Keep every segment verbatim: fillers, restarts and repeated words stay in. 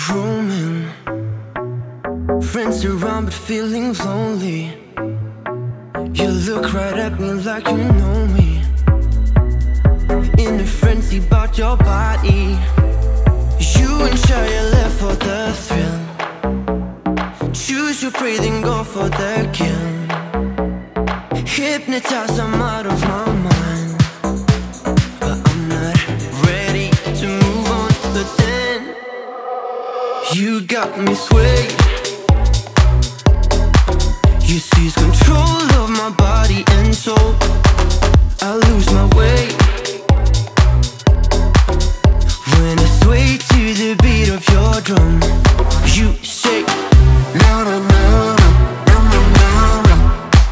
roaming, friends around but feeling lonely. You look right at me like you know me, in a frenzy about your body. You and Shia left for the thrill. Choose your breathing, go for the kill. Hypnotized, I'm out of my mind, but I'm not ready to move on. But then you got me swayed. You seize control of my body and soul. I lose my way when I sway to the beat of your drum. You say na na na na na na na.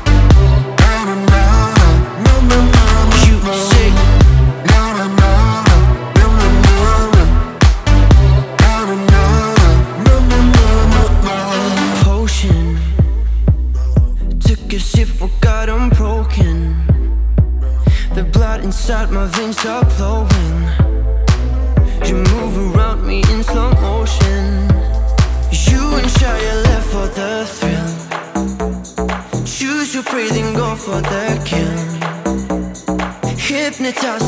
You say na na na na na na. Potion, took a sip, forgot I'm broken. The blood inside my veins are flowing. You move around me in slow motion. You and Shia left for the thrill. Choose your breathing, go for the kill. Hypnotized,